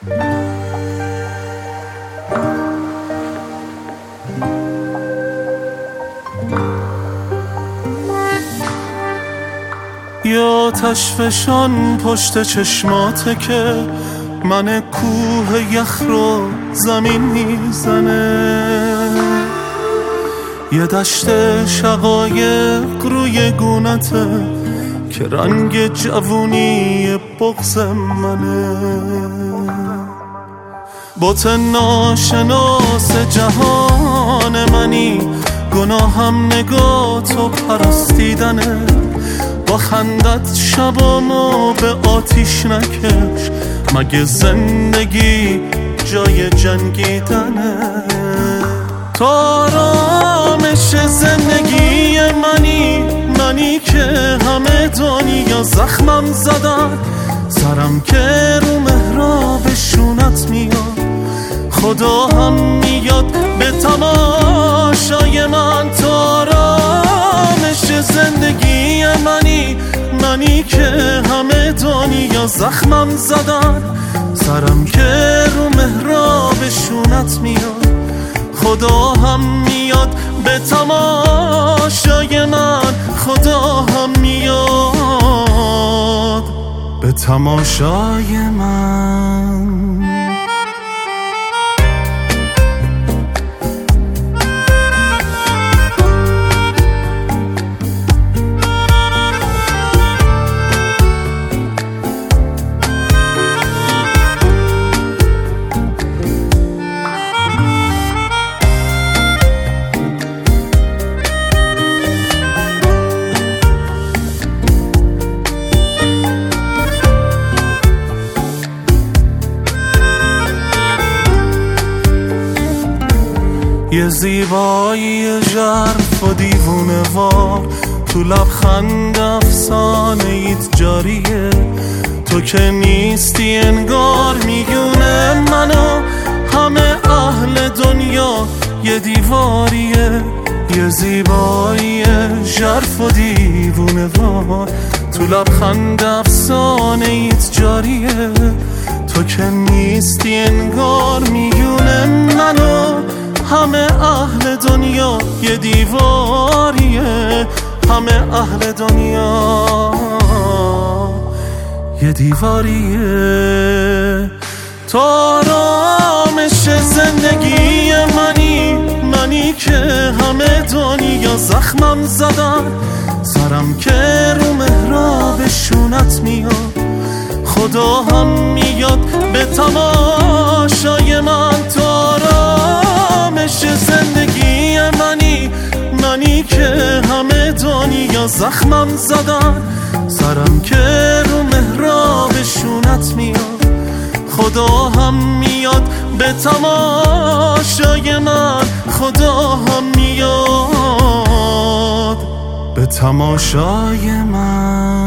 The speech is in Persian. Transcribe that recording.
یا تشفشان پشت چشماته که من کوه یخ رو زمین میزنه، یه دشت شقایق روی گونته که رنگ جوونی بغض منه. بت ناشناس جهان منی، گناهم نگاه تو پرستیدنه. با خندت شبامو به آتیش نکش، مگه زندگی جای جنگیدنه؟ تو آرامش زندگی منی که همه دنیا زخمم زدن، سرم که رو محراب شونت میاد، خدا هم میاد به تماشای من. تو آرامش زندگی منی که همه دنیا زخمم زدن، سرم که رو محراب شونت میاد، خدا هم میاد به تماشای من. خدا هم میاد به تماشای من. یه زیبایی ژرف و دیوونه وار، تو لبخند افسانه ایت جاریه. تو که نیستی انگار میونه منو همه اهل دنیا یه دیواریه. یه زیبایی ژرف و دیوونه وار، تو لبخند افسانه ایت جاریه. تو که نیستی انگار میونه منو همه اهل دنیا یه دیواریه. همه اهل دنیا یه دیواریه. تو آرامش زندگی منی که همه دنیا زخمم زدن، سرم که رو محراب شونت میاد، خدا هم میاد به تماشای من. تو آرامش زندگی منی که همه دنیا زخمم زدن، سرم که رو محراب شونت میاد، خدا هم میاد به تماشای من. خدا هم میاد به تماشای من.